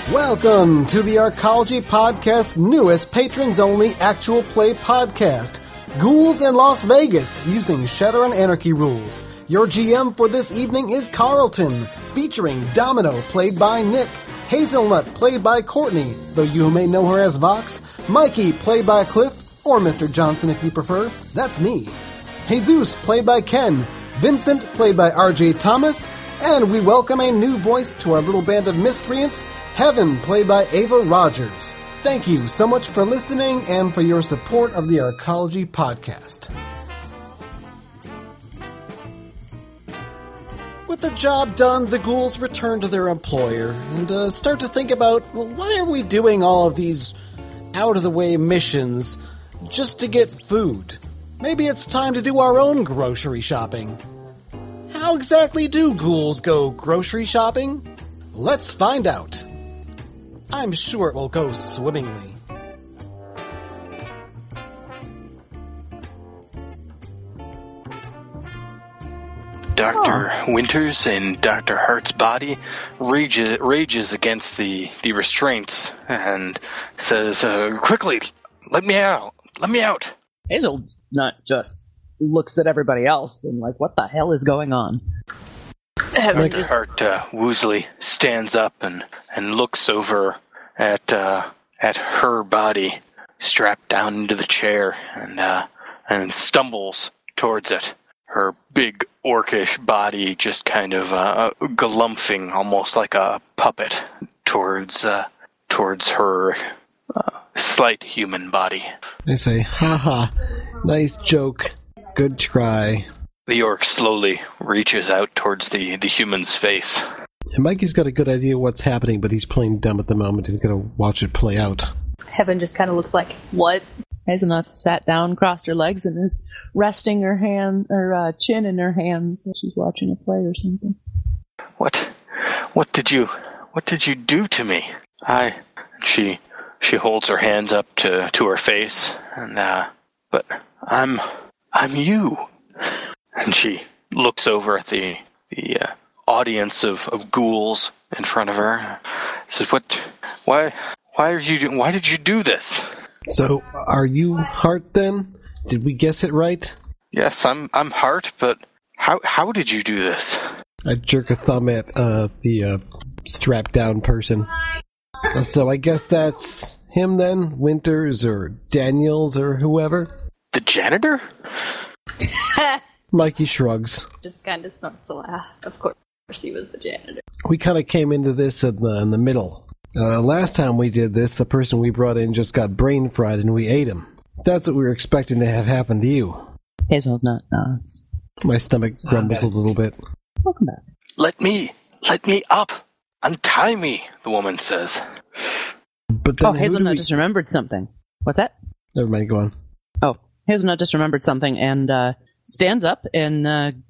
Welcome to the Arcology Podcast's newest patrons-only actual play podcast, Ghouls in Las Vegas, using Shadowrun Anarchy rules. Your GM for this evening is Carlton, featuring Domino, played by Nick, Hazelnut, played by Courtney, though you may know her as Vox, Mikey, played by Cliff, or Mr. Johnson if you prefer, that's me, Jesus, played by Ken, Vincent, played by RJ Thomas, and we welcome a new voice to our little band of miscreants, Heaven, played by Ava Rogers. Thank you so much for listening and for your support of the Arcology Podcast. With the job done, the ghouls return to their employer and start to think about, well, why are we doing all of these out-of-the-way missions just to get food? Maybe it's time to do our own grocery shopping. How exactly do ghouls go grocery shopping? Let's find out. I'm sure it will go swimmingly. Dr. Winters in Dr. Hart's body rages against the restraints and says, quickly, let me out. Let me out. Hazel not just looks at everybody else and like, what the hell is going on? Dr. Hart woozily stands up and looks over at her body strapped down into the chair and stumbles towards it. Her big orcish body just kind of galumphing almost like a puppet towards her slight human body. They say, haha, nice joke, good try. The orc slowly reaches out towards the human's face. And Mikey's got a good idea what's happening, but he's playing dumb at the moment. He's going to watch it play out. Heaven just kind of looks like, what? Hazelnut sat down, crossed her legs, and is resting her chin in her hands as she's watching a play or something. What did you do to me? She holds her hands up to her face, and but I'm you. And she looks over at the audience of ghouls in front of her. Says, why did you do this? So, are you Hart then? Did we guess it right? Yes, I'm Hart, but how did you do this? I jerk a thumb at the strapped down person. So I guess that's him then? Winters or Daniels or whoever? The janitor? Mikey shrugs. Just kind of snorts a laugh. Of course he was the janitor. We kind of came into this in the middle. Last time we did this, the person we brought in just got brain fried and we ate him. That's what we were expecting to have happen to you. Hazelnut nods. My stomach grumbles a little bit. Welcome back. Let me up. Untie me, the woman says. But then Hazelnut just remembered something. What's that? Never mind, go on. Oh, Hazelnut just remembered something and stands up and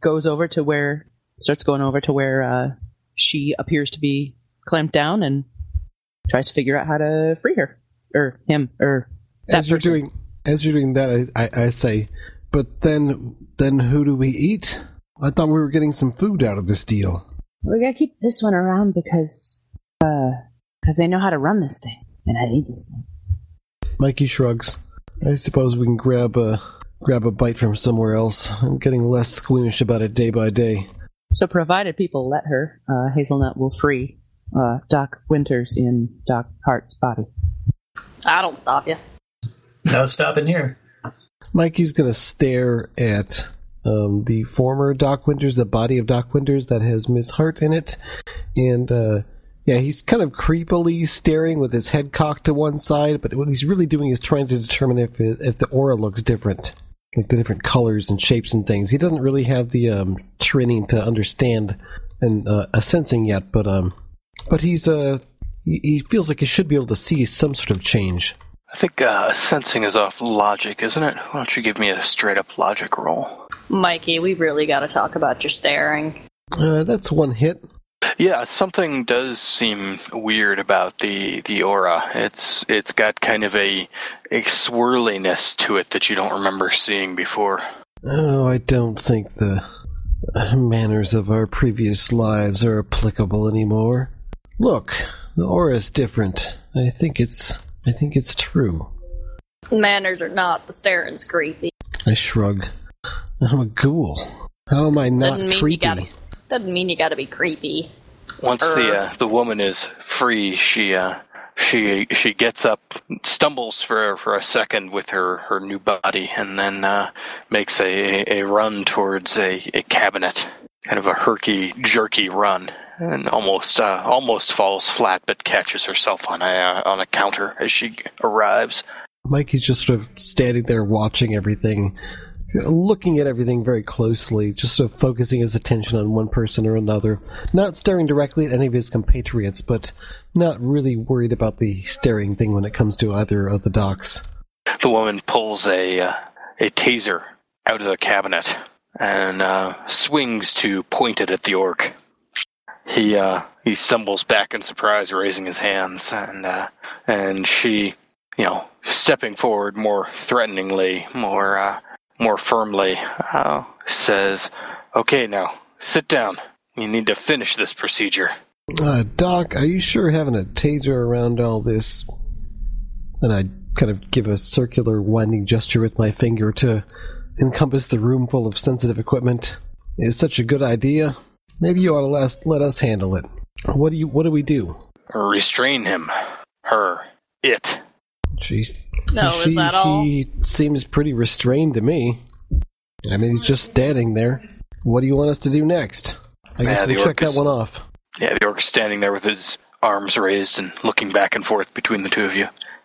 starts going over to where she appears to be clamped down and tries to figure out how to free her. Or him, or that As you're doing that, I say, but then who do we eat? I thought we were getting some food out of this deal. We gotta keep this one around because they know how to run this thing and how to eat this thing. Mikey shrugs. I suppose we can grab a bite from somewhere else. I'm getting less squeamish about it day by day. So provided people let her, Hazelnut will free Doc Winters in Doc Hart's body. I don't stop you. No stopping here. Mikey's gonna stare at the former Doc Winters, the body of Doc Winters that has Miss Hart in it, and he's kind of creepily staring with his head cocked to one side, but what he's really doing is trying to determine if the aura looks different, like the different colors and shapes and things. He doesn't really have the training to understand and a sensing yet, but he's he feels like he should be able to see some sort of change. I think sensing is off logic, isn't it? Why don't you give me a straight-up logic roll? Mikey, we really got to talk about your staring. That's one hit. Yeah, something does seem weird about the aura. It's got kind of a swirliness to it that you don't remember seeing before. Oh, I don't think the manners of our previous lives are applicable anymore. Look, The aura is different. I think it's true. Manners are not. The staring's creepy. I shrug. I'm a ghoul. How am I not creepy? Doesn't mean you gotta be creepy. Once the woman is free, she gets up, stumbles for a second with her new body, and then makes a run towards a cabinet, kind of a herky-jerky run, and almost falls flat, but catches herself on a counter as she arrives. Mikey's just sort of standing there watching everything, looking at everything very closely, just sort of focusing his attention on one person or another, not staring directly at any of his compatriots, but not really worried about the staring thing when it comes to either of the docs. The woman pulls a taser out of the cabinet and swings to point it at the orc. He stumbles back in surprise, raising his hands, and she, stepping forward more threateningly, more firmly, says, "Okay, now, sit down. You need to finish this procedure." Doc, are you sure having a taser around all this? And I kind of give a circular winding gesture with my finger to encompass the room full of sensitive equipment. Is such a good idea? Maybe you ought to let us handle it. What do we do? Restrain him. Her. It. Jeez. No, is that all? He seems pretty restrained to me. I mean, he's just standing there. What do you want us to do next? I guess we'll check that one off. Yeah, the orc's standing there with his arms raised and looking back and forth between the two of you.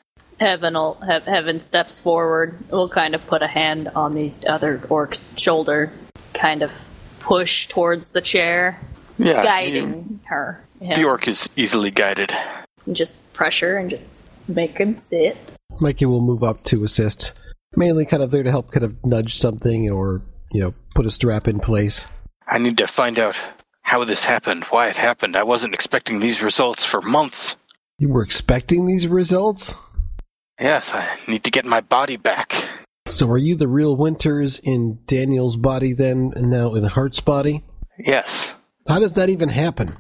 Heaven steps forward. Will kind of put a hand on the other orc's shoulder, kind of push towards the chair, guiding her. The orc is easily guided. And just pressure and just make him sit. Mikey will move up to assist, mainly kind of there to help kind of nudge something or, put a strap in place. I need to find out how this happened, why it happened. I wasn't expecting these results for months. You were expecting these results? Yes, I need to get my body back. So are you the real Winters in Daniel's body then, and now in Hart's body? Yes. How does that even happen?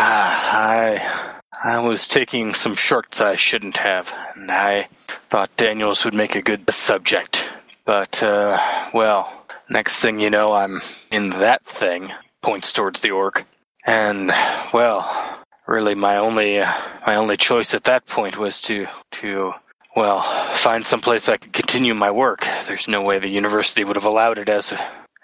I was taking some shorts I shouldn't have, and I thought Daniels would make a good subject. But, next thing you know, I'm in that thing, points towards the orc. And, really my only choice at that point was to find some place I could continue my work. There's no way the university would have allowed it as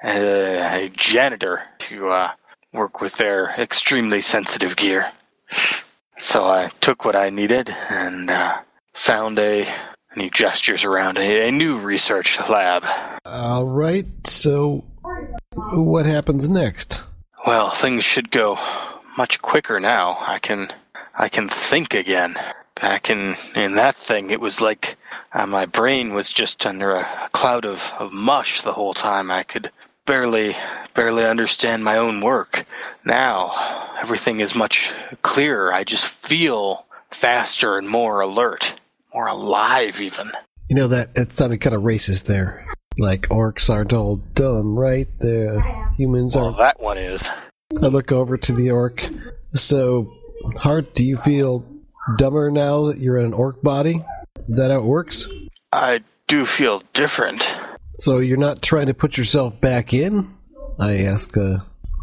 a janitor to work with their extremely sensitive gear. So I took what I needed and found and he gestures around, a new research lab. All right, so what happens next? Well, things should go much quicker now. I can think again. Back in that thing, it was like my brain was just under a cloud of mush the whole time. I could barely understand my own work. Now, everything is much clearer. I just feel faster and more alert, more alive even. That it sounded kind of racist there. Like, orcs aren't all dumb, right? The humans are... Well, that one is. I look over to the orc. So, Hart, do you feel dumber now that you're in an orc body? Is that how it works? I do feel different. So you're not trying to put yourself back in? I ask the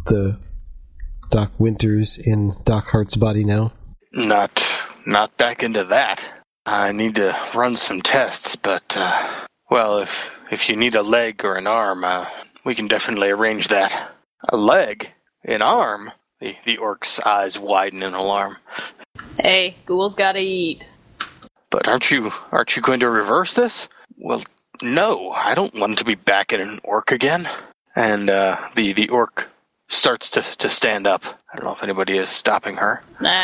Doc Winters in Doc Hart's body now. Not back into that. I need to run some tests, but, if you need a leg or an arm, we can definitely arrange that. A leg? An arm? The orc's eyes widen in alarm. Hey, ghouls gotta eat. But aren't you going to reverse this? Well, no, I don't want to be back in an orc again. And the orc starts to stand up. I don't know if anybody is stopping her.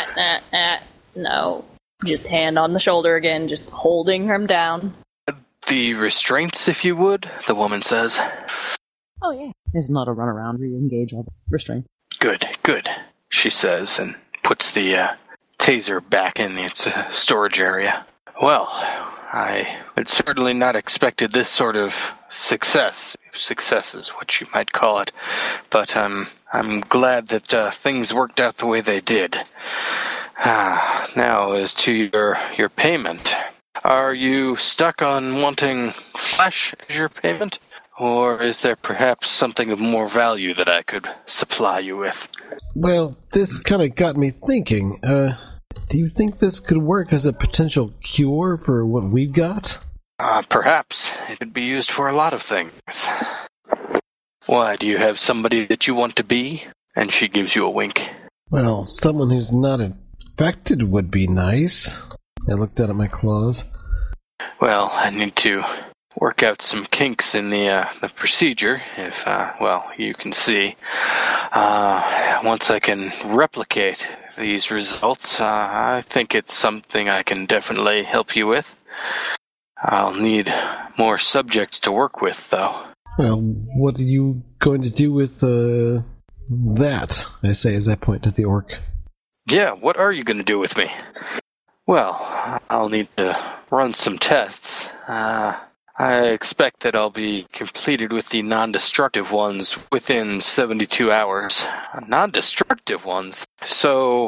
No. Just hand on the shoulder again, just holding him down. The restraints, if you would, the woman says. Oh, yeah. There's not a run around, re-engage all the restraint. Good, she says, and puts the taser back in its storage area. Well, I had certainly not expected this sort of success. Success is what you might call it. But I'm glad that things worked out the way they did. Now as to your payment. Are you stuck on wanting flesh as your payment? Or is there perhaps something of more value that I could supply you with? Well, this kind of got me thinking. Do you think this could work as a potential cure for what we've got? Perhaps. It could be used for a lot of things. Why, do you have somebody that you want to be? And she gives you a wink. Well, someone who's not infected would be nice. I looked down at my claws. Well, I need to work out some kinks in the procedure, if, you can see. Once I can replicate these results, I think it's something I can definitely help you with. I'll need more subjects to work with, though. Well, what are you going to do with, that? I say as I point to the orc. Yeah, what are you going to do with me? Well, I'll need to run some tests. I expect that I'll be completed with the non-destructive ones within 72 hours. Non-destructive ones? So,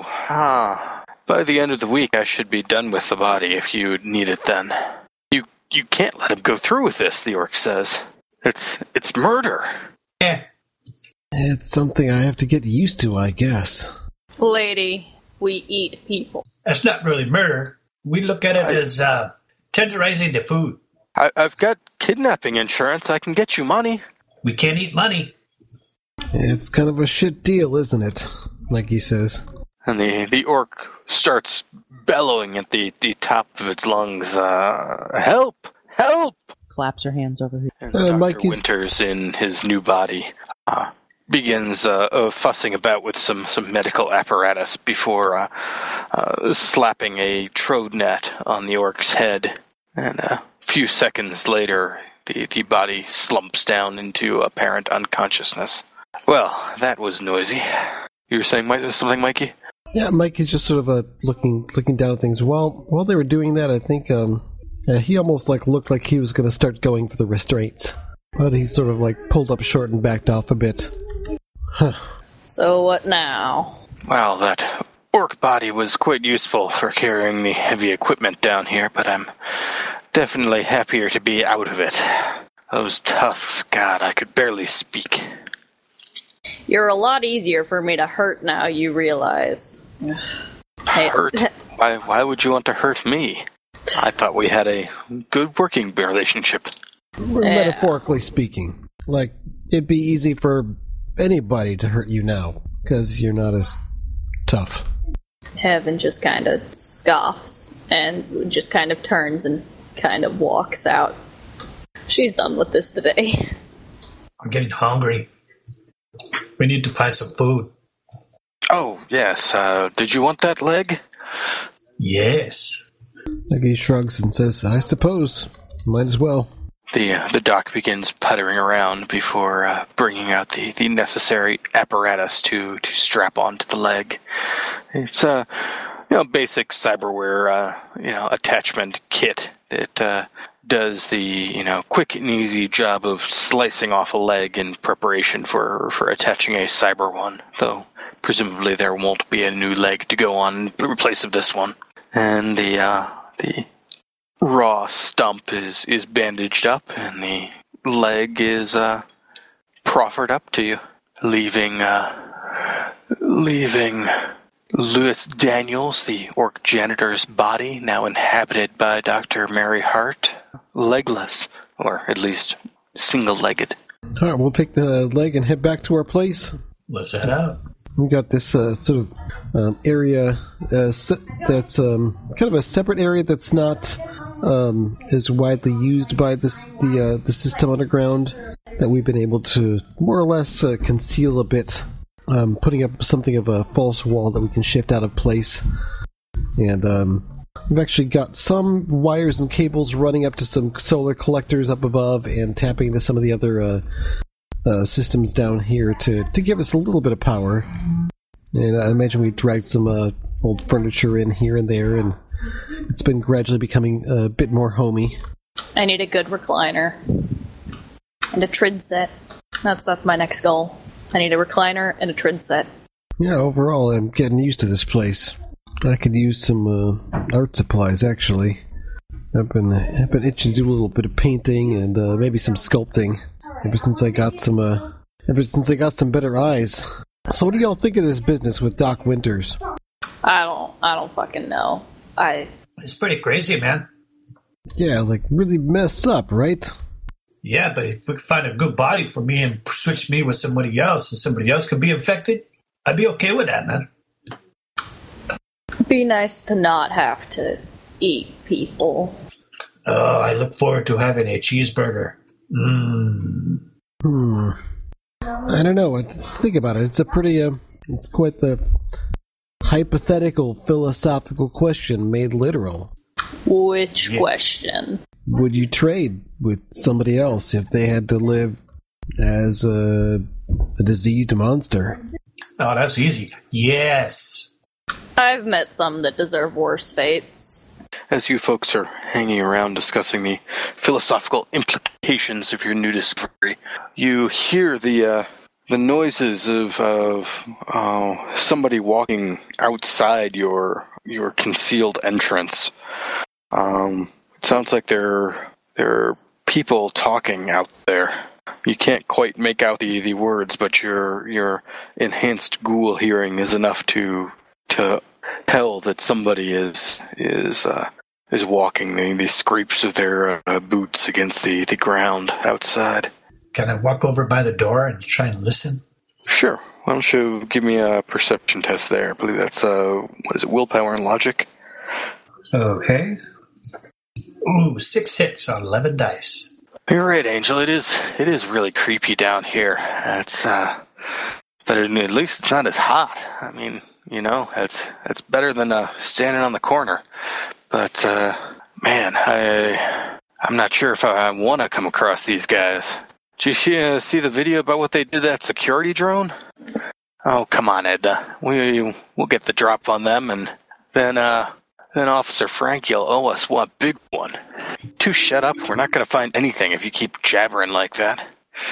by the end of the week I should be done with the body if you need it then. You can't let him go through with this, the orc says. It's murder. Yeah. It's something I have to get used to, I guess. Lady, we eat people. That's not really murder. We look at it as tenderizing the food. I've got kidnapping insurance. I can get you money. We can't eat money. It's kind of a shit deal, isn't it? Like he says. And the orc starts bellowing at the top of its lungs. Help! Help! Claps her hands over here. And Dr. Winters, in his new body, begins fussing about with some medical apparatus before slapping a trode net on the orc's head. And a few seconds later, the body slumps down into apparent unconsciousness. Well, that was noisy. You were saying something, Mikey? Yeah, Mikey's just sort of looking down at things. While they were doing that, I think he almost looked like he was going to start going for the restraints. But he sort of pulled up short and backed off a bit. Huh. So what now? Well, that orc body was quite useful for carrying the heavy equipment down here, but I'm definitely happier to be out of it. Those tusks, God, I could barely speak. You're a lot easier for me to hurt now, you realize. Hurt? Why would you want to hurt me? I thought we had a good working relationship. Metaphorically speaking. It'd be easy for anybody to hurt you now, because you're not as tough. Heaven just kind of scoffs and just kind of turns and kind of walks out. She's done with this today. I'm getting hungry. We need to find some food. Oh, yes. Did you want that leg? Yes. He shrugs and says, I suppose. Might as well. The doc begins puttering around before bringing out the necessary apparatus to strap onto the leg. It's a basic cyberware attachment kit that does the quick and easy job of slicing off a leg in preparation for attaching a cyber one. Though presumably there won't be a new leg to go on in place of this one. And the raw stump is bandaged up, and the leg is proffered up to you, leaving Lewis Daniels, the orc janitor's body, now inhabited by Dr. Mary Hart, legless, or at least single-legged. All right, we'll take the leg and head back to our place. Let's head out. We've got this sort of area that's kind of a separate area that's not is widely used by the system underground, that we've been able to more or less conceal a bit, putting up something of a false wall that we can shift out of place. And we've actually got some wires and cables running up to some solar collectors up above and tapping into some of the other systems down here to give us a little bit of power. And I imagine we dragged some old furniture in here and there, and it's been gradually becoming a bit more homey. I need a good recliner. And a trid set. That's my next goal. I need a recliner and a trid set. Yeah, overall, I'm getting used to this place. I could use some art supplies, actually. I've been itching to do a little bit of painting and maybe some sculpting ever since I got some better eyes. So, what do y'all think of this business with Doc Winters? I don't fucking know. It's pretty crazy, man. Yeah, like really messed up, right? Yeah, but if we could find a good body for me and switch me with somebody else and somebody else could be infected, I'd be okay with that, man. Be nice to not have to eat people. Oh, I look forward to having a cheeseburger. I don't know. Think about it. It's a pretty, it's quite the hypothetical, philosophical question made literal. Which question? Would you trade with somebody else if they had to live as a diseased monster? Oh, that's easy. Yes. I've met some that deserve worse fates. As you folks are hanging around discussing the philosophical implications of your new discovery, you hear the noises of somebody walking outside your concealed entrance. It sounds like there are people talking out there. You can't quite make out the words, but your enhanced ghoul hearing is enough to tell that somebody is walking the scrapes of their boots against the ground outside. Can I walk over by the door and try and listen? Sure. Why don't you give me a perception test there? I believe that's willpower and logic. Okay. Ooh, 6 hits on 11 dice. You're right, Angel. It is really creepy down here. It's but at least it's not as hot. I mean, it's better than standing on the corner. But man, I'm not sure if I want to come across these guys. Did you see the video about what they did to that security drone? Oh, come on, Ed. We'll get the drop on them, and then Officer Frank, you'll owe us one big one. You shut up. We're not going to find anything if you keep jabbering like that.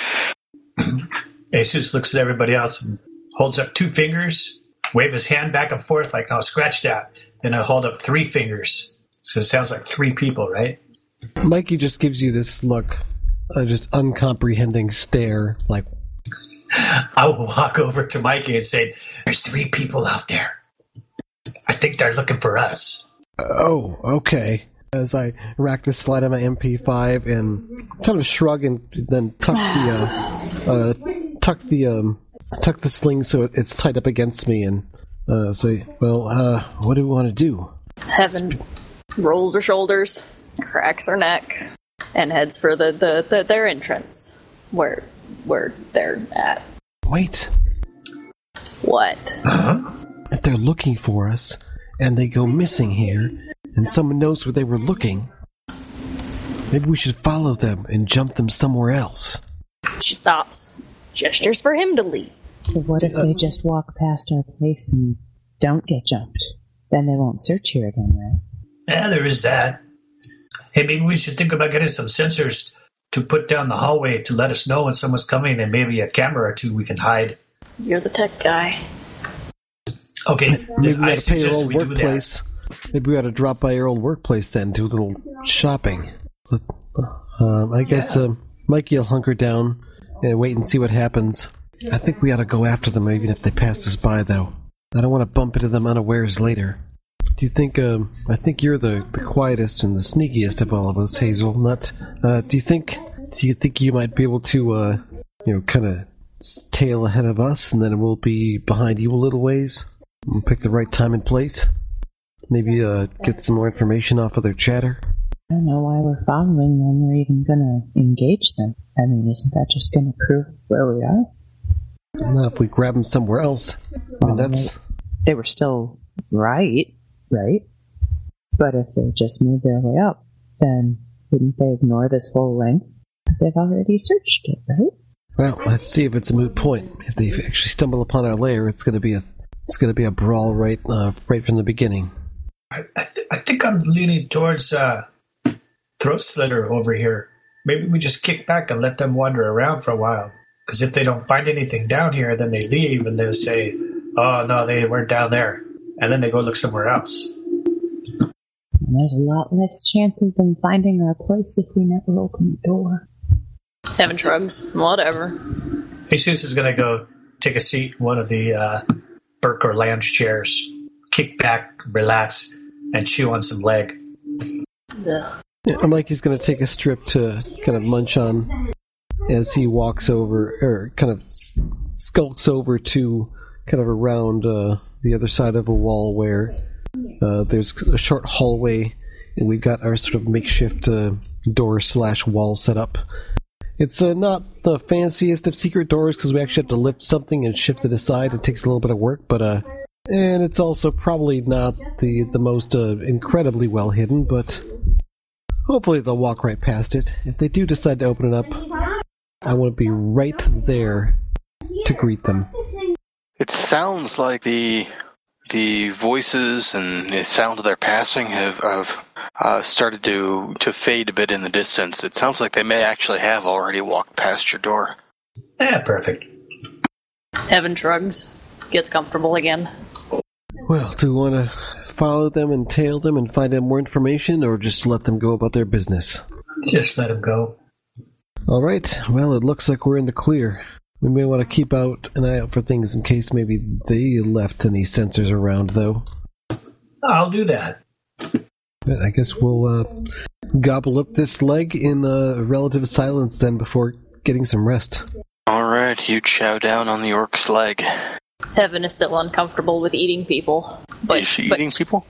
Jesus looks at everybody else and holds up 2 fingers, wave his hand back and forth like, "No, scratch that." Then I hold up 3 fingers. So it sounds like 3 people, right? Mikey just gives you this look, just uncomprehending stare, like... I will walk over to Mikey and say, "There's 3 people out there. I think they're looking for us." Oh, okay. As I rack the slide on my MP5 and kind of shrug and then tuck the sling so it's tied up against me and say, "Well, what do we want to do?" Heaven rolls her shoulders, cracks her neck, and heads for their entrance, where they're at. Wait. What? If they're looking for us and they go missing here, and someone knows where they were looking, maybe we should follow them and jump them somewhere else. She stops, gestures for him to leave. So what if they just walk past our place and don't get jumped? Then they won't search here again, right? Yeah, there is that. Hey, maybe we should think about getting some sensors to put down the hallway to let us know when someone's coming, and maybe a camera or 2 we can hide. You're the tech guy. Okay, maybe we ought to pay your old workplace. Maybe we ought to drop by your old workplace then, do a little shopping. I guess Mikey will hunker down and wait and see what happens. I think we ought to go after them even if they pass us by, though. I don't want to bump into them unawares later. Do you think, I think you're the quietest and the sneakiest of all of us, Hazelnut. Do you think you might be able to, kind of tail ahead of us, and then we'll be behind you a little ways? We'll pick the right time and place? Maybe, get some more information off of their chatter? I don't know why we're following them. We're even gonna engage them. I mean, isn't that just gonna prove where we are? Not if we grab them somewhere else. I mean, that's... They were still right? But if they just moved their way up, then wouldn't they ignore this whole length? Because they've already searched it, right? Well, let's see if it's a moot point. If they actually stumble upon our lair, it's going to be a brawl right from the beginning. I think I'm leaning towards Throat Slitter over here. Maybe we just kick back and let them wander around for a while. Because if they don't find anything down here, then they leave and they'll say, "Oh no, they weren't down there," and then they go look somewhere else. And there's a lot less chance of them finding our place if we never open the door. Heaven shrugs. Whatever. Jesus is going to go take a seat in one of the Burke or lounge chairs, kick back, relax, and chew on some leg. Ugh. Yeah, Mikey's going to take a strip to kind of munch on as he walks over, or kind of skulks over to kind of around the other side of a wall where there's a short hallway, and we've got our sort of makeshift door/wall set up. It's not the fanciest of secret doors because we actually have to lift something and shift it aside. It takes a little bit of work, but and it's also probably not the most incredibly well hidden, but hopefully they'll walk right past it. If they do decide to open it up, I want to be right there to greet them. It sounds like the voices and the sound of their passing have started to fade a bit in the distance. It sounds like they may actually have already walked past your door. Yeah, perfect. Heaven shrugs. Gets comfortable again. Well, do we want to follow them and tail them and find out more information, or just let them go about their business? Just let them go. All right. Well, it looks like we're in the clear. We may want to keep an eye out for things in case maybe they left any sensors around, though. I'll do that. I guess we'll gobble up this leg in relative silence then before getting some rest. All right, you chow down on the orc's leg. Heaven is still uncomfortable with eating people. Is she eating people?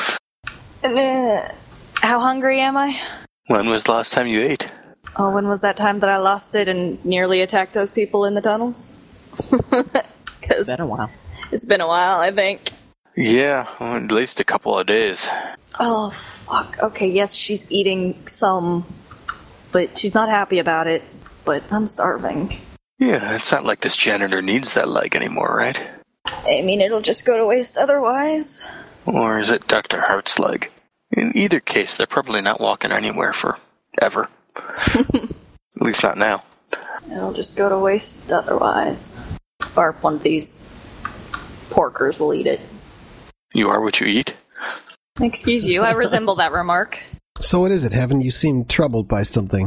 How hungry am I? When was the last time you ate? Oh, when was that time that I lost it and nearly attacked those people in the tunnels? It's been a while. It's been a while, I think. Yeah, well, at least a couple of days. Oh, fuck. Okay, yes, she's eating some, but she's not happy about it. But I'm starving. Yeah, it's not like this janitor needs that leg anymore, right? I mean, it'll just go to waste otherwise. Or is it Dr. Hart's leg? In either case, they're probably not walking anywhere for ever. At least not now. It'll just go to waste otherwise. Or one of these porkers will eat it. You are what you eat? Excuse you, I resemble that remark. So what is it? Haven't you seemed troubled by something?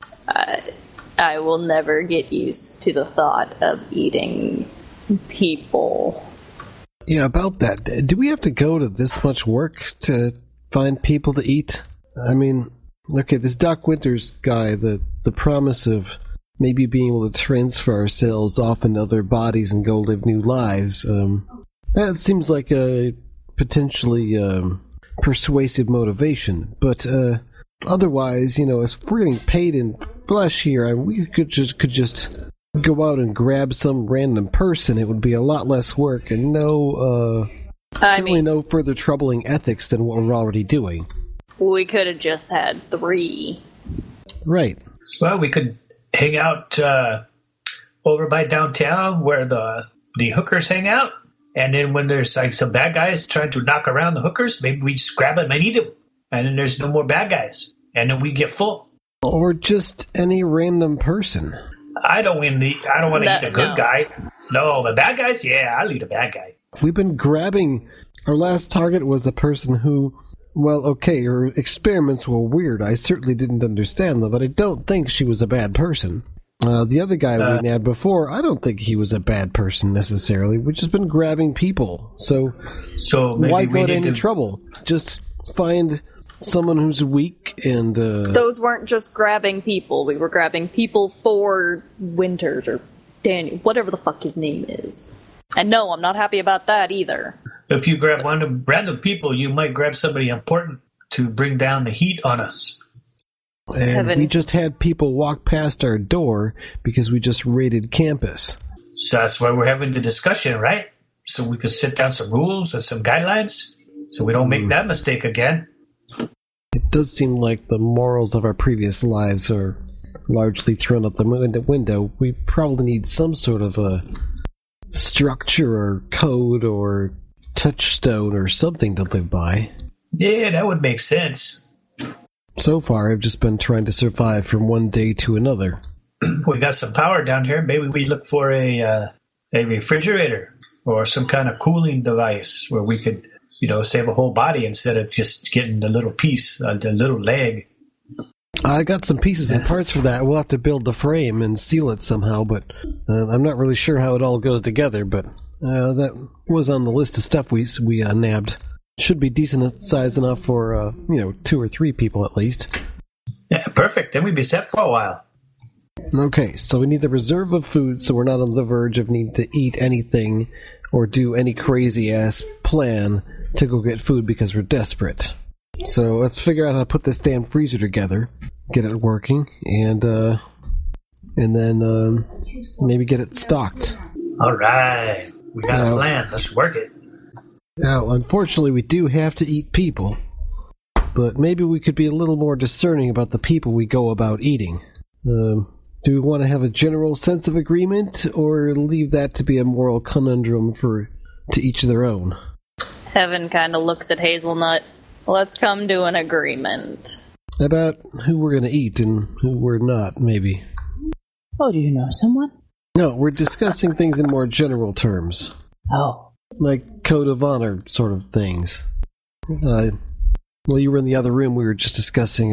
I will never get used to the thought of eating people. Yeah, about that. Do we have to go to this much work to find people to eat? I mean, okay, this Doc Winters guy, the promise of maybe being able to transfer ourselves off into other bodies and go live new lives, that seems like a potentially persuasive motivation. But otherwise, if we're getting paid in flesh here, we could just go out and grab some random person. It would be a lot less work and no further troubling ethics than what we're already doing. We could have just had 3. Right. Well, we could hang out over by downtown where the hookers hang out. And then when there's like some bad guys trying to knock around the hookers, maybe we just grab them and eat them. And then there's no more bad guys. And then we get full. Or just any random person. I don't want to eat a good guy. No, the bad guys? Yeah, I'll eat a bad guy. We've been grabbing... Our last target was a person who... Well, okay, her experiments were weird. I certainly didn't understand them, but I don't think she was a bad person. The other guy we had before, I don't think he was a bad person necessarily. We've just been grabbing people. So why go to any trouble? Just find someone who's weak and... Those weren't just grabbing people. We were grabbing people for Winters or Daniel, whatever the fuck his name is. And no, I'm not happy about that either. If you grab random people, you might grab somebody important to bring down the heat on us. And we just had people walk past our door because we just raided campus. So that's why we're having the discussion, right? So we could set down some rules and some guidelines so we don't make that mistake again. It does seem like the morals of our previous lives are largely thrown out the window. We probably need some sort of a structure or code or touchstone or something to live by. Yeah, that would make sense. So far, I've just been trying to survive from one day to another. We got some power down here. Maybe we look for a refrigerator or some kind of cooling device where we could, save a whole body instead of just getting the little piece, the little leg. I got some pieces and parts for that. We'll have to build the frame and seal it somehow, but I'm not really sure how it all goes together, but that was on the list of stuff we nabbed. Should be decent size enough for, 2 or 3 people at least. Yeah, perfect. Then we'd be set for a while. Okay, so we need a reserve of food so we're not on the verge of needing to eat anything or do any crazy-ass plan to go get food because we're desperate. So let's figure out how to put this damn freezer together, get it working, and then maybe get it stocked. All right, we got a plan. Let's work it. Now, unfortunately, we do have to eat people, but maybe we could be a little more discerning about the people we go about eating. Do we want to have a general sense of agreement, or leave that to be a moral conundrum to each their own? Heaven kind of looks at Hazelnut. Let's come to an agreement. About who we're going to eat and who we're not, maybe. Oh, do you know someone? No, we're discussing things in more general terms. Oh. Like code of honor sort of things. Well, you were in the other room, we were just discussing,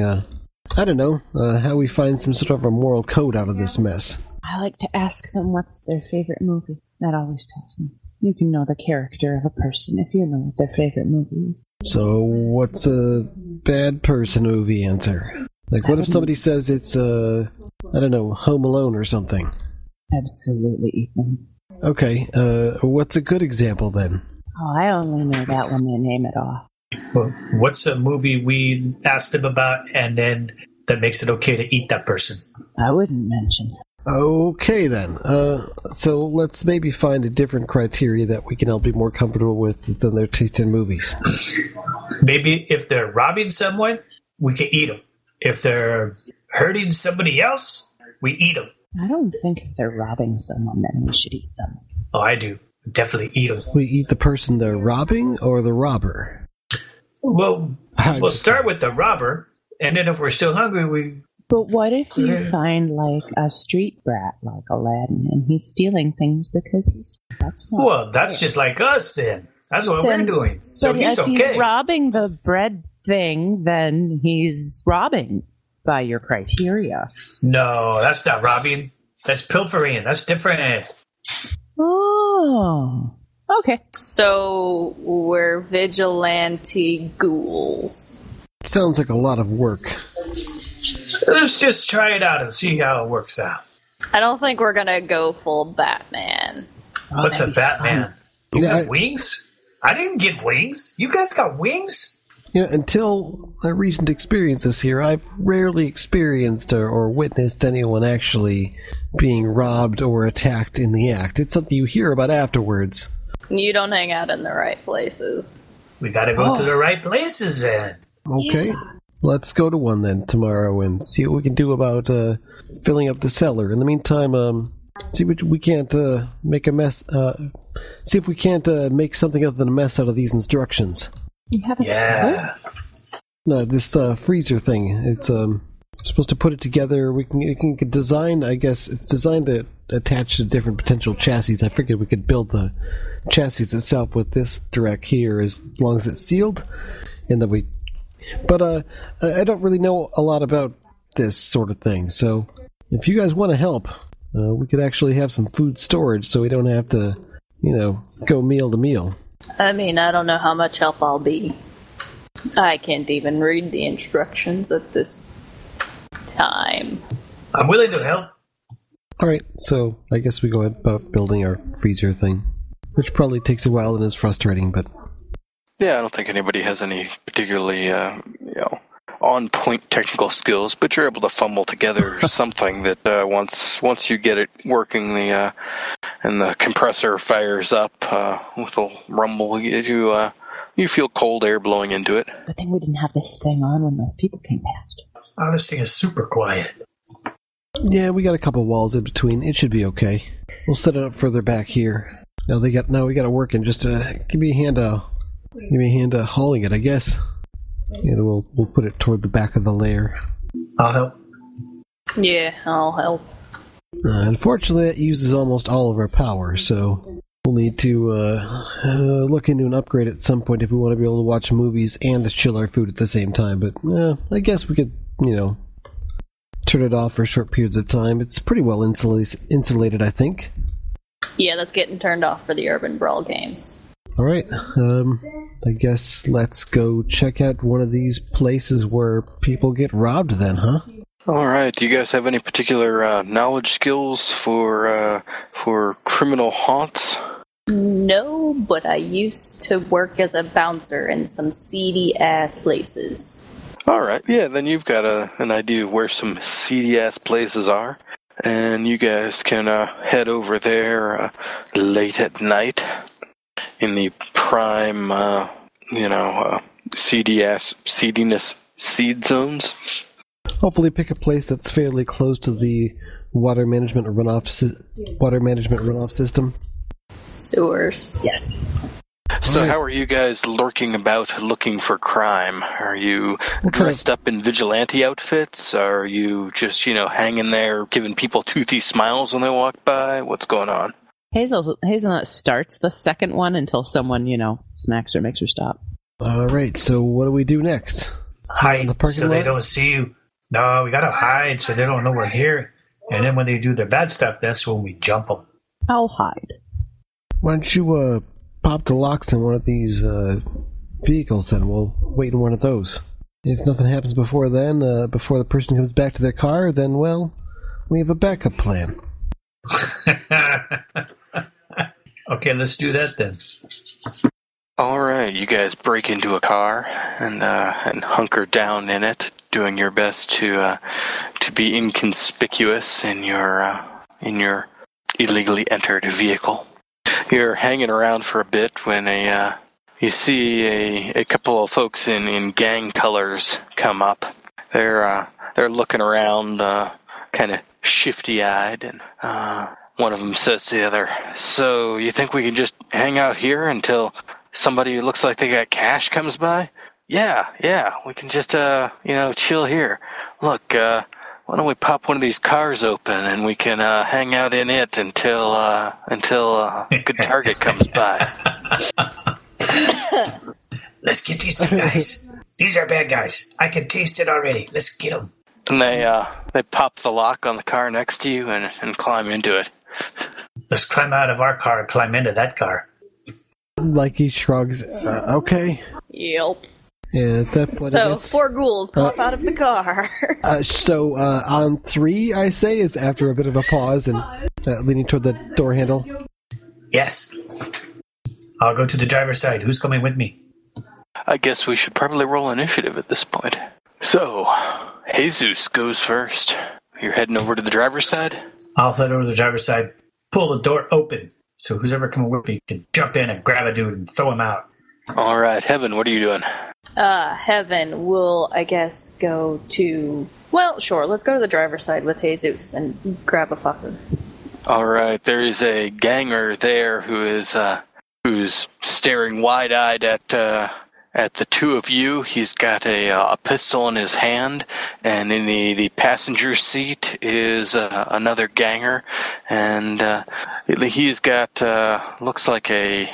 how we find some sort of a moral code out of this mess. I like to ask them what's their favorite movie. That always tells me. You can know the character of a person if you know what their favorite movie is. So, what's a bad person movie answer? Like, what if somebody says it's, Home Alone or something? Absolutely, Ethan. Okay, what's a good example then? Oh, I only know that when they name it off. Well, what's a movie we asked them about and then that makes it okay to eat that person? I wouldn't mention so. Okay then, so let's maybe find a different criteria that we can all be more comfortable with than their taste in movies. Maybe if they're robbing someone, we can eat them. If they're hurting somebody else, we eat them. I don't think if they're robbing someone, then we should eat them. Oh, I do. Definitely eat them. We eat the person they're robbing or the robber? Well, we'll start with the robber, and then if we're still hungry, But what if you find, like, a street brat like Aladdin, and he's stealing things because that's not Well, that's fair. Just like us, then. That's what we're doing. So but he's if okay. He's robbing the bread thing, then he's robbing by your criteria. No, that's not robbing. That's pilfering. That's different. Oh, okay. So we're vigilante ghouls. Sounds like a lot of work. Let's just try it out and see how it works out. I don't think we're gonna go full Batman. What's a Batman? Fun. You got wings? I didn't get wings. You guys got wings? Yeah, until my recent experiences here, I've rarely experienced or witnessed anyone actually being robbed or attacked in the act. It's something you hear about afterwards. You don't hang out in the right places. We gotta go to the right places then. Okay. Yeah. Let's go to one then tomorrow and see what we can do about filling up the cellar. In the meantime, see if we can't make a mess. See if we can't make something other than a mess out of these instructions. You have a cellar? No, this freezer thing. It's supposed to put it together. We can design. I guess it's designed to attach to different potential chassis. I figured we could build the chassis itself with this direct here, as long as it's sealed, and then we. But I don't really know a lot about this sort of thing, so if you guys want to help, we could actually have some food storage so we don't have to, go meal to meal. I mean, I don't know how much help I'll be. I can't even read the instructions at this time. I'm willing to help. Alright, so I guess we go ahead about building our freezer thing, which probably takes a while and is frustrating, but... Yeah, I don't think anybody has any particularly, on-point technical skills, but you're able to fumble together something that once you get it working, and the compressor fires up with a rumble, you feel cold air blowing into it. Good thing we didn't have this thing on when those people came past. Oh, this thing is super quiet. Yeah, we got a couple walls in between. It should be okay. We'll set it up further back here. Now we got it working. Just give me a hand. Give me a hand hauling it, I guess. And we'll put it toward the back of the lair. I'll help. Yeah, I'll help. Unfortunately, that uses almost all of our power, so We'll need to look into an upgrade at some point if we want to be able to watch movies and chill our food at the same time. But I guess we could, turn it off for short periods of time. It's pretty well insulated, I think. Yeah, that's getting turned off for the Urban Brawl games. All right. I guess let's go check out one of these places where people get robbed then, huh? All right. Do you guys have any particular knowledge skills for criminal haunts? No, but I used to work as a bouncer in some seedy-ass places. All right. Yeah, then you've got an idea of where some seedy-ass places are. And you guys can head over there late at night in the prime, seediness seed zones. Hopefully pick a place that's fairly close to the water management runoff system. Sewers. Yes. So how are you guys lurking about looking for crime? Are you dressed up in vigilante outfits? Are you just, hanging there giving people toothy smiles when they walk by? What's going on? Hazelnut starts the second one until someone, smacks her, makes her stop. All right, so what do we do next? Hide so they don't see you. No, we gotta hide so they don't know we're here. And then when they do their bad stuff, that's when we jump them. I'll hide. Why don't you pop the locks in one of these vehicles, then we'll wait in one of those. If nothing happens before then, before the person comes back to their car, then, well, we have a backup plan. Okay, let's do that then. All right, you guys break into a car and hunker down in it, doing your best to be inconspicuous in your illegally entered vehicle. You're hanging around for a bit when you see a couple of folks in gang colors come up. They're looking around, kind of shifty-eyed, and one of them says to the other, "So you think we can just hang out here until somebody who looks like they got cash comes by?" Yeah, we can just chill here. Look, why don't we pop one of these cars open and we can hang out in it until a good target comes by. Let's get these two guys. These are bad guys. I can taste it already. Let's get them. And they pop the lock on the car next to you and climb into it. Let's climb out of our car and climb into that car. Like he shrugs. Okay. Yep. Yeah, so 4 ghouls pop out of the car. So on 3, I say, is after a bit of a pause and leaning toward the door handle. Yes. I'll go to the driver's side. Who's coming with me? I guess we should probably roll initiative at this point. So, Jesus goes first. You're heading over to the driver's side? I'll head over to the driver's side, pull the door open, so who's ever coming with me can jump in and grab a dude and throw him out. All right, Heaven, what are you doing? Heaven will, I guess, go to... Well, sure, let's go to the driver's side with Jesus and grab a fucker. All right, there is a ganger there who's staring wide-eyed at the two of you. He's got a pistol in his hand, and in the passenger seat is another ganger, and he's got looks like a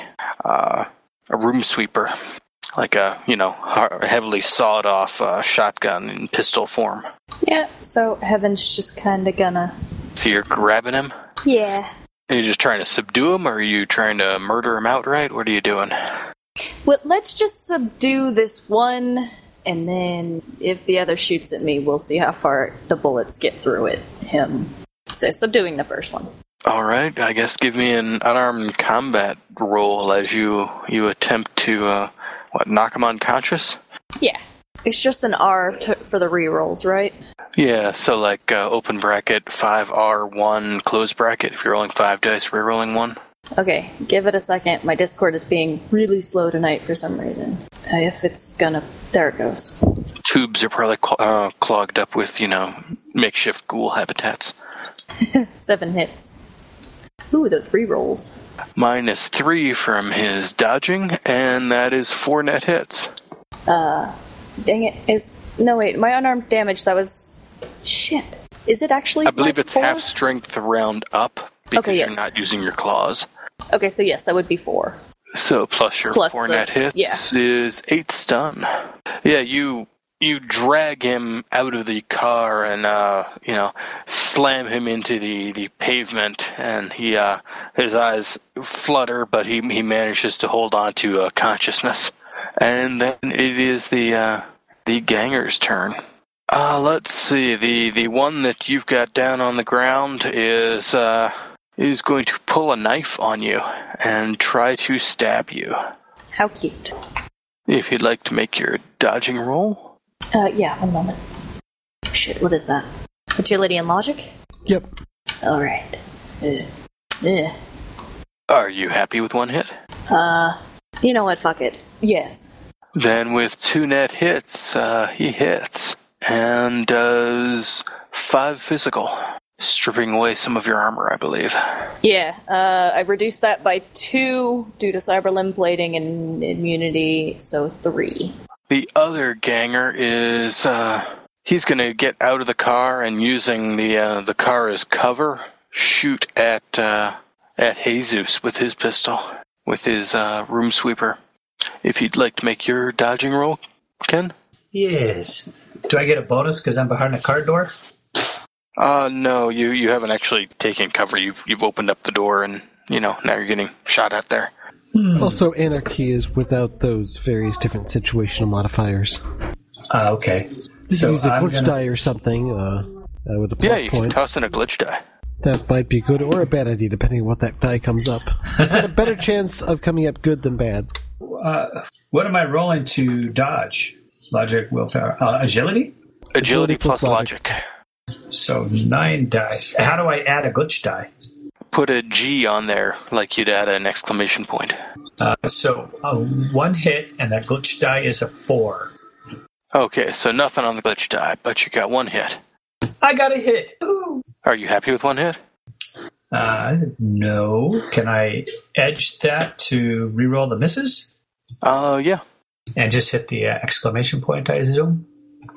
room sweeper, like a heavily sawed off shotgun in pistol form. Yeah, so Heaven's just kind of gonna. So you're grabbing him? Yeah. Are you just trying to subdue him, or are you trying to murder him outright? What are you doing? Well, let's just subdue this one, and then if the other shoots at me, we'll see how far the bullets get through him. So subduing the first one. All right, I guess give me an unarmed combat roll as you attempt to, knock him unconscious? Yeah. It's just an R for the rerolls, right? Yeah, so like open bracket, 5R1, close bracket. If you're rolling 5 dice, rerolling 1. Okay, give it a second. My Discord is being really slow tonight for some reason. If it's gonna... There it goes. Tubes are probably clogged up with, makeshift ghoul habitats. 7 hits. Ooh, those rerolls. -3 from his dodging, and that is 4 net hits. Dang it. No, wait, my unarmed damage, that was... Shit. Is it actually... I believe it's 4? half strength round up, because okay, yes. You're not using your claws. Okay, so yes, that would be 4. So plus your 4 net hits is 8 stun. Yeah, you drag him out of the car and slam him into the pavement, and his eyes flutter, but he manages to hold on to consciousness. And then it is the ganger's turn. Let's see. The one that you've got down on the ground is going to pull a knife on you and try to stab you. How cute. If you'd like to make your dodging roll. Yeah, 1 moment. Shit, what is that? Agility and logic? Yep. Alright. Are you happy with 1 hit? You know what, fuck it. Yes. Then with 2 net hits, he hits and does 5 physical, stripping away some of your armor, I believe. Yeah, I reduced that by 2 due to cyber limb plating and immunity, so 3. The other ganger is, he's going to get out of the car and using the car as cover, shoot at Jesus with his pistol, with his room sweeper. If you'd like to make your dodging roll, Ken? Yes. Do I get a bonus because I'm behind a car door? No, you haven't actually taken cover. You've opened up the door and, now you're getting shot at there. Also, Anarchy is without those various different situational modifiers. Okay. So use a glitch die or something with a plot point. Yeah, you can point. toss in a glitch die. That might be good or a bad idea, depending on what that die comes up. It's got a better chance of coming up good than bad. What am I rolling to dodge? Logic, willpower, agility? Agility plus logic. So 9 dice. How do I add a glitch die? Put a G on there, like you'd add an exclamation point. So 1 hit, and that glitch die is a 4. Okay, so nothing on the glitch die, but you got 1 hit. I got a hit. Ooh. Are you happy with 1 hit? No. Can I edge that to reroll the misses? Yeah. And just hit the exclamation point, I assume?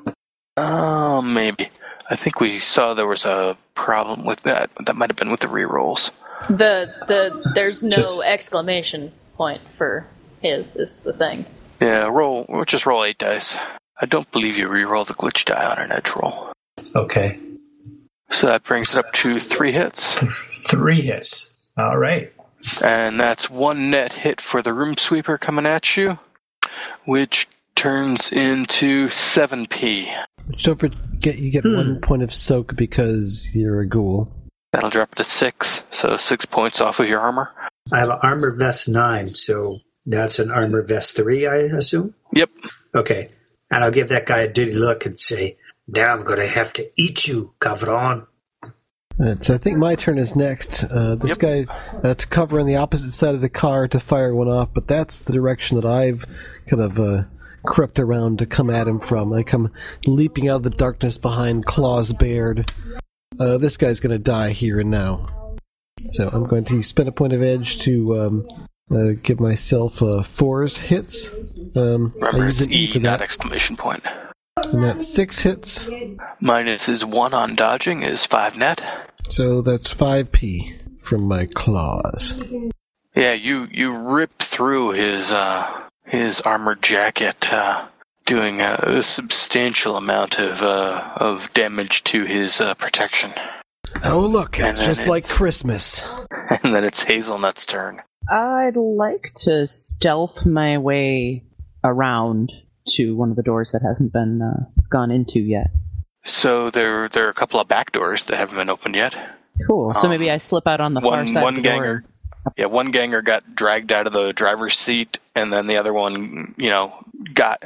Maybe. I think we saw there was a problem with that. That might have been with the rerolls. There's no exclamation point for his, is the thing. Yeah, just roll 8 dice. I don't believe you reroll the glitch die on an edge roll. Okay. So that brings it up to 3 hits. 3 hits. All right. And that's 1 net hit for the room sweeper coming at you, which turns into 7p. Don't forget you get 1 point of soak because you're a ghoul. That'll drop to 6, so 6 points off of your armor. I have an armor vest 9, so that's an armor vest 3, I assume? Yep. Okay. And I'll give that guy a dirty look and say, now I'm going to have to eat you, Cabron. So I think my turn is next. This guy to cover on the opposite side of the car to fire one off, but that's the direction that I've kind of crept around to come at him from. I come leaping out of the darkness behind claws bared. This guy's going to die here and now. So I'm going to spend a point of edge to give myself 4's hits. Remember, I use an E for that exclamation point. And that's 6 hits. Minus his 1 on dodging is 5 net. So that's 5p from my claws. Yeah, you rip through his armored jacket, doing a substantial amount of damage to his protection. Oh, look, it's just like Christmas. And then it's Hazelnut's turn. I'd like to stealth my way around to one of the doors that hasn't been gone into yet. So there are a couple of back doors that haven't been opened yet. Cool. So maybe I slip out on the far side of the door. Yeah, one ganger got dragged out of the driver's seat, and then the other one, got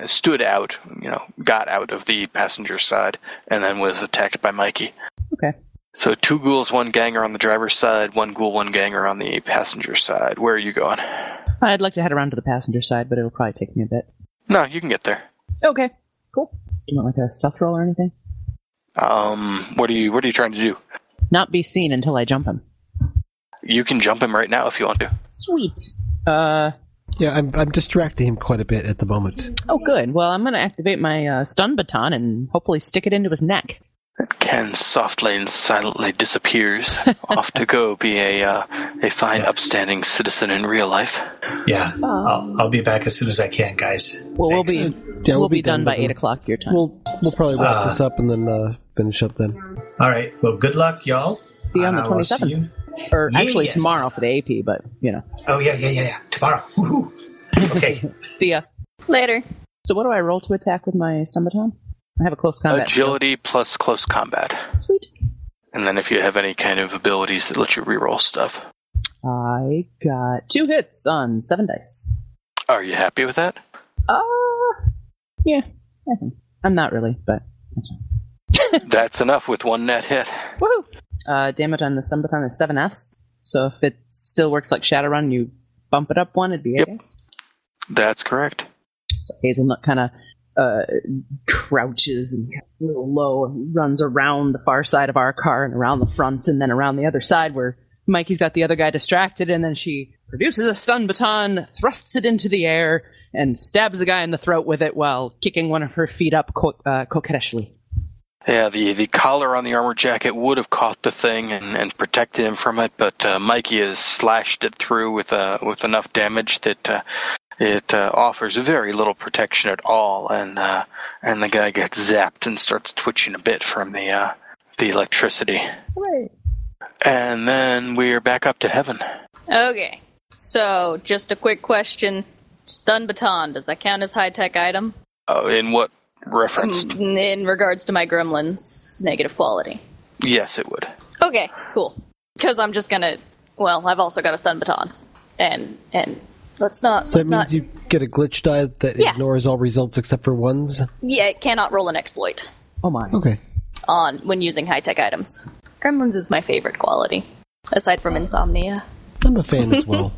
out of the passenger side, and then was attacked by Mikey. Okay. So 2 ghouls, 1 ganger on the driver's side, 1 ghoul, 1 ganger on the passenger side. Where are you going? I'd like to head around to the passenger side, but it'll probably take me a bit. No, you can get there. Okay, cool. You want like a stealth roll or anything? What are you trying to do? Not be seen until I jump him. You can jump him right now if you want to. Sweet. Yeah, I'm distracting him quite a bit at the moment. Oh, good. Well, I'm going to activate my stun baton and hopefully stick it into his neck. Ken softly and silently disappears, off to go be a fine, upstanding citizen in real life. Yeah, I'll be back as soon as I can, guys. Well, we'll be done by 8 o'clock your time. We'll probably wrap this up and then finish up then. All right. Well, good luck, y'all. See you on the 27th. Or actually tomorrow for the AP, but, Oh, yeah. Tomorrow. Woo-hoo. Okay. See ya. Later. So what do I roll to attack with my stun baton? I have a close combat. Agility plus close combat. Sweet. And then if you have any kind of abilities that let you reroll stuff. I got 2 hits on 7 dice. Are you happy with that? Yeah, I think. I'm not really, but that's fine. That's enough with 1 net hit. Woohoo! Damage on the stun baton is 7S, so if it still works like Shadowrun, you bump it up 1, it'd be 8, guys? That's correct. So Hazelnut kind of crouches and a little low and runs around the far side of our car and around the front and then around the other side where Mikey's got the other guy distracted, and then she produces a stun baton, thrusts it into the air, and stabs the guy in the throat with it while kicking one of her feet up coquettishly. Yeah, the collar on the armor jacket would have caught the thing and protected him from it, but Mikey has slashed it through with enough damage that it offers very little protection at all, and the guy gets zapped and starts twitching a bit from the electricity. Right. And then we're back up to heaven. Okay. So, just a quick question. Stun baton, does that count as high-tech item? In what reference? In regards to my gremlin's negative quality. Yes, it would. Okay, cool. Because I'm just gonna... Well, I've also got a stun baton. And let's not... So that means you get a glitch die that ignores all results except for ones? Yeah, it cannot roll an exploit. Oh my. Okay. When using high-tech items. Gremlins is my favorite quality. Aside from insomnia. I'm a fan as well.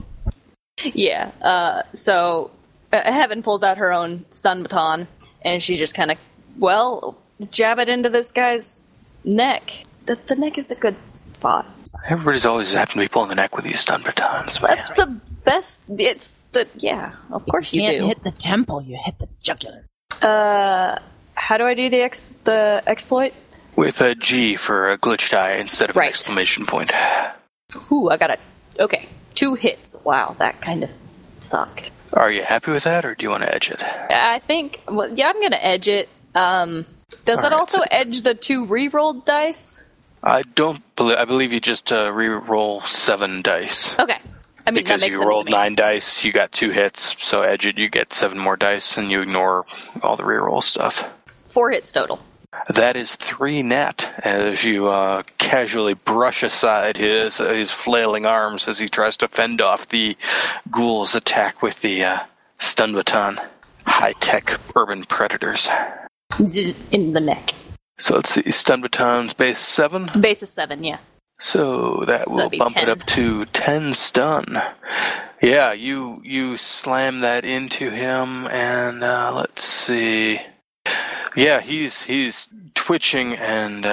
Yeah, so Heaven pulls out her own stun baton, and she just kind of, jab it into this guy's neck. The neck is the good spot. Everybody's always zapping people in the neck with these stun batons. That's the best. Of course you do. You can't hit the temple, you hit the jugular. How do I do the exploit? With a G for a glitch die instead of an exclamation point. Ooh, I got okay, 2 hits. Wow, that kind of sucked. Are you happy with that, or do you want to edge it? I think, I'm going to edge it. Does that also edge the 2 re-rolled dice? I believe you just re-roll 7 dice. Okay. I mean, because that makes you sense rolled to me. 9 dice, you got 2 hits, so edge it, you get 7 more dice, and you ignore all the re-roll stuff. 4 hits total. That is 3 net, as you casually brush aside his flailing arms as he tries to fend off the ghoul's attack with the stun baton. High-tech urban predators. In the neck. So let's see, stun baton's base 7? Base is 7, yeah. So that will bump 10. It up to 10 stun. Yeah, you slam that into him, and let's see... Yeah, he's twitching and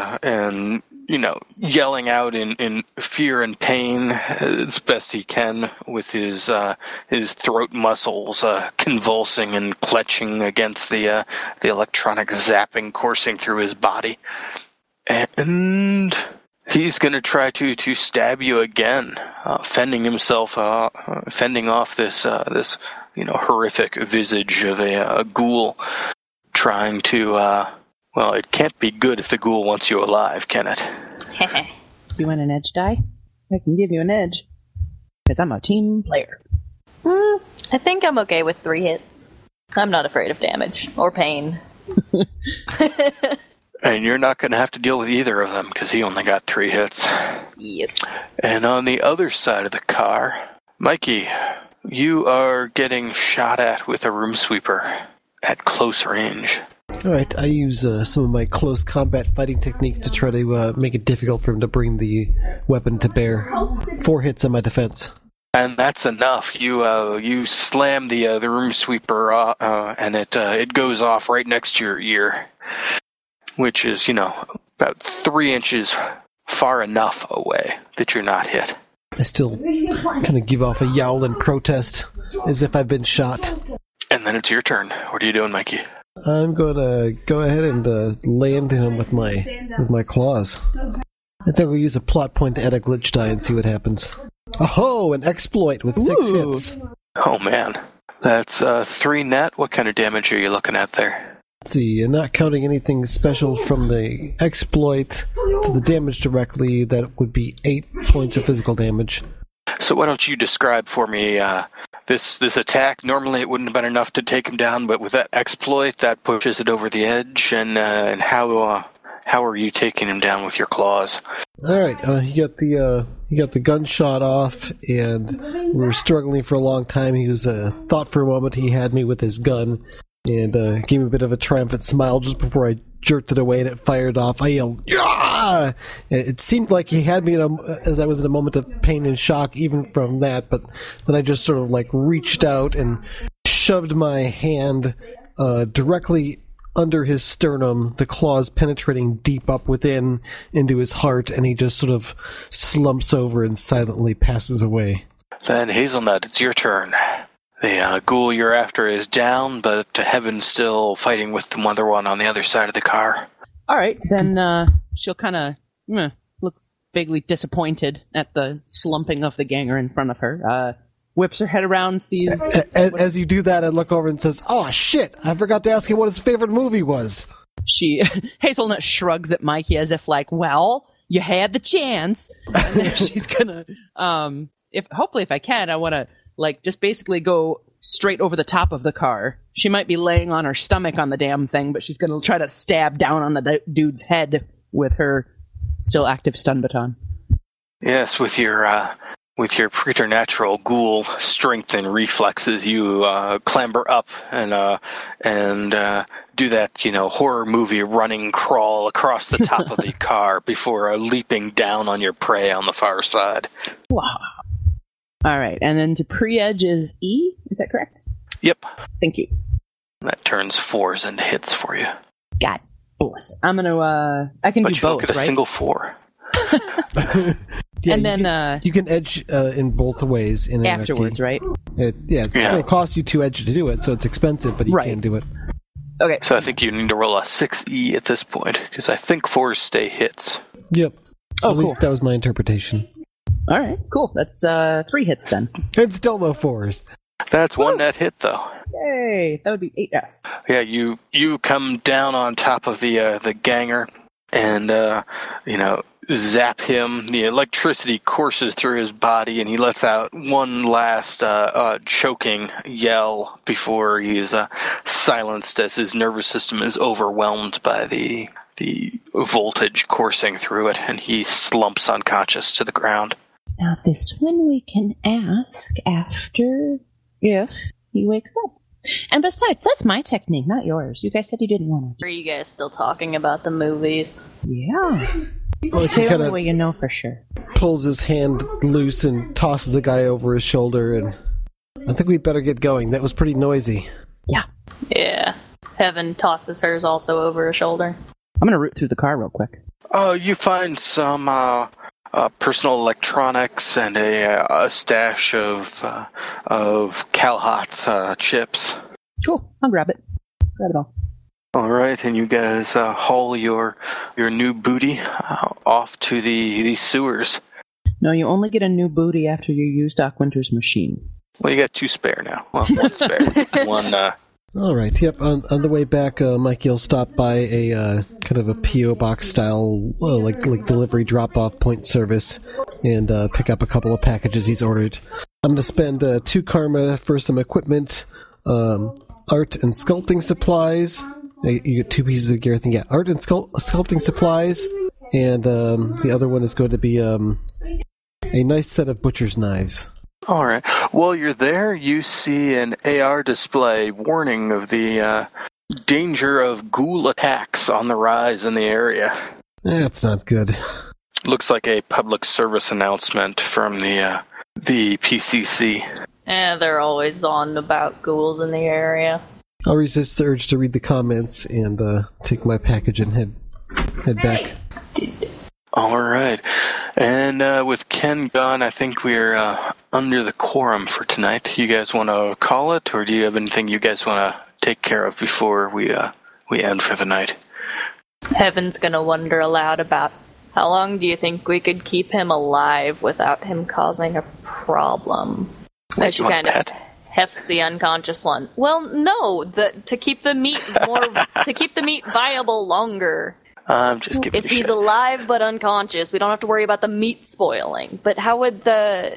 yelling out in fear and pain as best he can with his throat muscles convulsing and clutching against the electronic zapping coursing through his body. And he's going to try to stab you again, fending off this horrific visage of a ghoul. Trying to, it can't be good if the ghoul wants you alive, can it? Do you want an edge die? I can give you an edge. Because I'm a team player. I think I'm okay with 3 hits. I'm not afraid of damage or pain. And you're not going to have to deal with either of them, because he only got 3 hits. Yep. And on the other side of the car, Mikey, you are getting shot at with a room sweeper. At close range. Alright, I use some of my close combat fighting techniques to try to make it difficult for him to bring the weapon to bear. 4 hits on my defense. And that's enough. You slam the room sweeper, and it goes off right next to your ear, which is, about 3 inches far enough away that you're not hit. I still kind of give off a yowl in protest, as if I've been shot. And then it's your turn. What are you doing, Mikey? I'm going to go ahead and land him with my claws. I think we'll use a plot point to add a glitch die and see what happens. Oh, an exploit with 6 hits. Oh, man. That's 3 net. What kind of damage are you looking at there? Let's see, and not counting anything special from the exploit to the damage directly, that would be 8 points of physical damage. So why don't you describe for me this attack? Normally it wouldn't have been enough to take him down, but with that exploit, that pushes it over the edge, and how are you taking him down with your claws? All right, he got the gunshot off, and we were struggling for a long time. He was thought for a moment he had me with his gun, and gave me a bit of a triumphant smile just before I jerked it away and it fired off. I yelled, "Yeah!" It seemed like he had me as I was in a moment of pain and shock, even from that. But then I just sort of reached out and shoved my hand directly under his sternum, the claws penetrating deep up within into his heart, and he just sort of slumps over and silently passes away. Then, Hazelnut, it's your turn. The ghoul you're after is down, but Heaven's still fighting with the other one on the other side of the car. All right, then she'll kind of look vaguely disappointed at the slumping of the ganger in front of her. Whips her head around, sees... As you do that, I look over and says, "Oh, shit! I forgot to ask him what his favorite movie was." Hazelnut shrugs at Mikey as if well, you had the chance. And then she's gonna... hopefully if I can, I want to, just basically go straight over the top of the car. She might be laying on her stomach on the damn thing, but she's gonna try to stab down on the dude's head with her still active stun baton. Yes, with your preternatural ghoul strength and reflexes, you clamber up and do that, horror movie running crawl across the top of the car before leaping down on your prey on the far side. Wow. All right, and then to pre-edge is E, is that correct? Yep. Thank you. That turns 4s into hits for you. God bless it. I'm gonna, I can do both, right? But you don't get a single 4. Yeah, and then you can edge in both ways in afterwards, right? It's going to cost you 2 edge to do it, so it's expensive, but you can do it. Okay. So I think you need to roll a 6E at this point, because I think 4s stay hits. Yep. Oh, at least that was my interpretation. All right, cool. That's 3 hits then. And still no 4s. That's 1 net hit, though. Yay! That would be 8S. Yeah, you come down on top of the ganger, and zap him. The electricity courses through his body, and he lets out one last choking yell before he is silenced as his nervous system is overwhelmed by the voltage coursing through it, and he slumps unconscious to the ground. Now this one we can ask after if he wakes up. And besides, that's my technique, not yours. You guys said you didn't want to. Are you guys still talking about the movies? Yeah. It's the only way you know for sure. Pulls his hand loose and tosses the guy over his shoulder, and I think we better get going. That was pretty noisy. Yeah. Yeah. Heaven tosses hers also over her shoulder. I'm going to root through the car real quick. You find some personal electronics and a stash of Calhot chips. Cool. I'll grab it. Grab it all. All right, and you guys haul your new booty off to the sewers. No, you only get a new booty after you use Doc Winter's machine. Well, you got 2 spare now. Well, 1 spare. One. All right. Yep. On the way back, Mikey will stop by a kind of a PO box style, like delivery drop-off point service, and pick up a couple of packages he's ordered. I'm going to spend 2 karma for some equipment, art and sculpting supplies. You get 2 pieces of gear. I think. Yeah, art and sculpting supplies, and the other one is going to be a nice set of butcher's knives. All right. While you're there, you see an AR display warning of the danger of ghoul attacks on the rise in the area. That's not good. Looks like a public service announcement from the PCC. They're always on about ghouls in the area. I'll resist the urge to read the comments and take my package and head back. All right. And with Ken gone, I think we're under the quorum for tonight. You guys want to call it, or do you have anything you guys want to take care of before we end for the night. Heaven's gonna wonder aloud about how long do you think we could keep him alive without him causing a problem? As she kind of hefts the unconscious one. Well, no, to keep the meat viable longer. I'm just giving if he's alive but unconscious, we don't have to worry about the meat spoiling. But how would the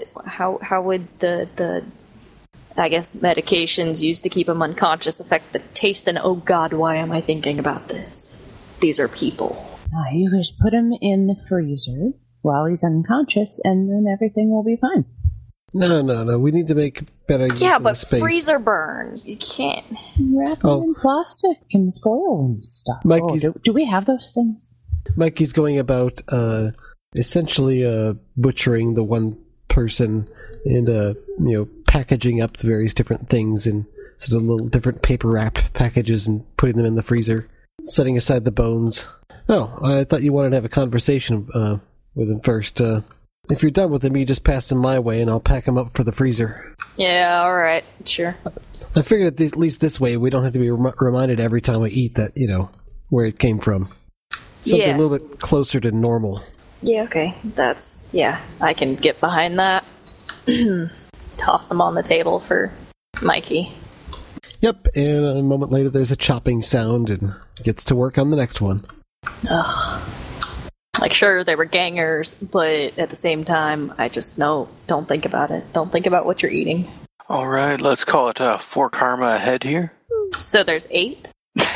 I guess medications used to keep him unconscious affect the taste? And oh God, why am I thinking about this? These are people. You just put him in the freezer while he's unconscious, and then everything will be fine. No. We need to make better use of the space. Freezer burn. You can't. Wrap them in plastic and foil and stuff. Do we have those things? Mikey's going about essentially butchering the one person and packaging up the various different things in sort of little different paper wrap packages and putting them in the freezer, setting aside the bones. Oh, I thought you wanted to have a conversation with him first. If you're done with him, you just pass him my way, and I'll pack him up for the freezer. Yeah, all right, sure. I figured at least this way we don't have to be reminded every time we eat that, where it came from. Something a little bit closer to normal. Yeah, okay. I can get behind that. Toss him on the table for Mikey. Yep, and a moment later there's a chopping sound, and gets to work on the next one. Ugh. Like, sure, they were gangers, but at the same time, I just don't think about it. Don't think about what you're eating. All right, let's call it 4 karma ahead here. So there's 8?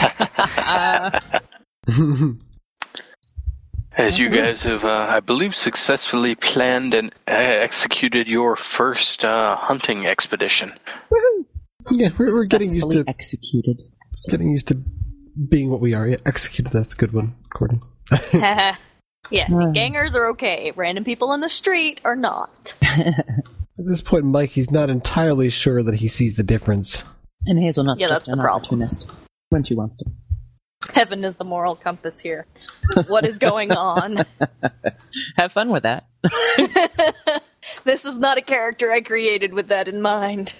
As you guys have, I believe, successfully planned and executed your first hunting expedition. Woohoo! Yeah, we're getting used to executed. Getting used to being what we are. Yeah, executed. That's a good one, Courtney. Yeah, see, gangers are okay. Random people in the street are not. At this point, Mikey's not entirely sure that he sees the difference. And Hazelnut's that's just the an problem. opportunist when she wants to. Heaven is the moral compass here. What is going on? Have fun with that. This is not a character I created with that in mind.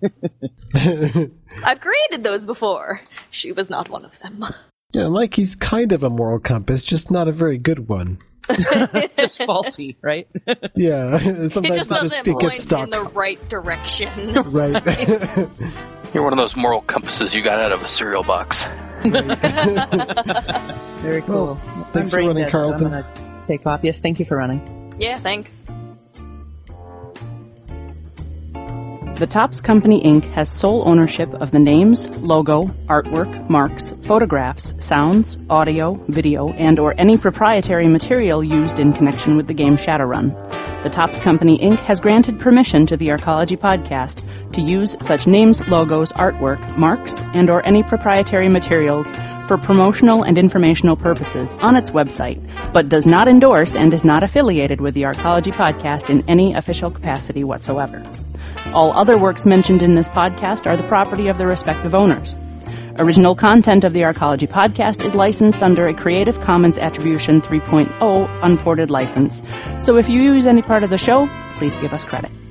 I've created those before. She was not one of them. Yeah, Mikey's kind of a moral compass, just not a very good one. Just faulty, right? Yeah. It just doesn't point in the right direction. Right. You're one of those moral compasses you got out of a cereal box. Very cool. Well, thanks for running, Carlton. So I'm going to take off. Yes, thank you for running. Yeah, thanks. The Topps Company, Inc. has sole ownership of the names, logo, artwork, marks, photographs, sounds, audio, video, and or any proprietary material used in connection with the game Shadowrun. The Topps Company, Inc. has granted permission to the Arcology Podcast to use such names, logos, artwork, marks, and or any proprietary materials for promotional and informational purposes on its website, but does not endorse and is not affiliated with the Arcology Podcast in any official capacity whatsoever. All other works mentioned in this podcast are the property of their respective owners. Original content of the Arcology Podcast is licensed under a Creative Commons Attribution 3.0 unported license, so if you use any part of the show, please give us credit.